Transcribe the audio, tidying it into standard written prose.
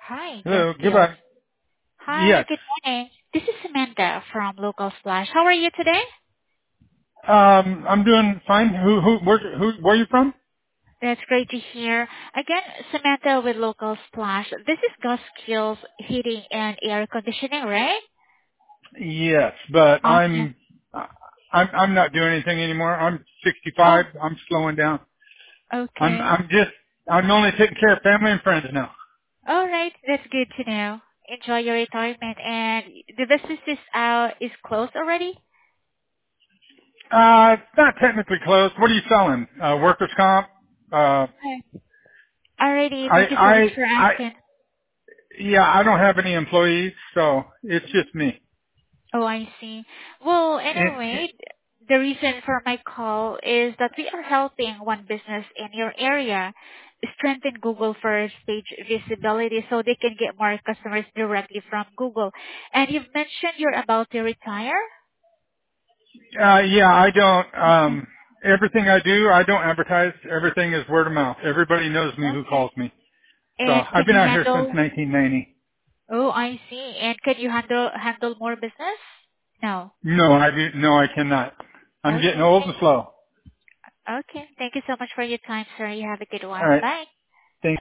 Hi, Gus Hello, Gills. goodbye. Hi, Yes. good morning. This is Samantha from Local Splash. How are you today? I'm doing fine. Where are you from? That's great to hear. Again, Samantha with Local Splash. This is Gus Gills Heating and Air Conditioning, right? Yes, but Awesome. I'm not doing anything anymore. I'm Oh, 65. I'm slowing down. I'm, okay. I'm just, I'm only taking care of family and friends now. All right, that's good to know. Enjoy your retirement, and the business is closed already. It's not technically closed. What are you selling? Workers' comp? Okay. Alrighty, I, thank you so much I, for I, asking. yeah, I don't have any employees, so it's just me. Oh, I see. Well, And, anyway, the reason for my call is that we are helping one business in your area strengthen Google first page visibility so they can get more customers directly from Google. And you've mentioned you're about to retire? yeah, I don't, Okay. everything I do, I don't advertise. Everything is word of mouth. Everybody knows me who Okay. calls me. So And I've can been you out here since handle, 1990. oh, I see. And can you handle more business? No. No, I cannot. I'm getting Okay. old and slow. Okay. Thank you so much for your time, sir. You have a good All one. right. Bye.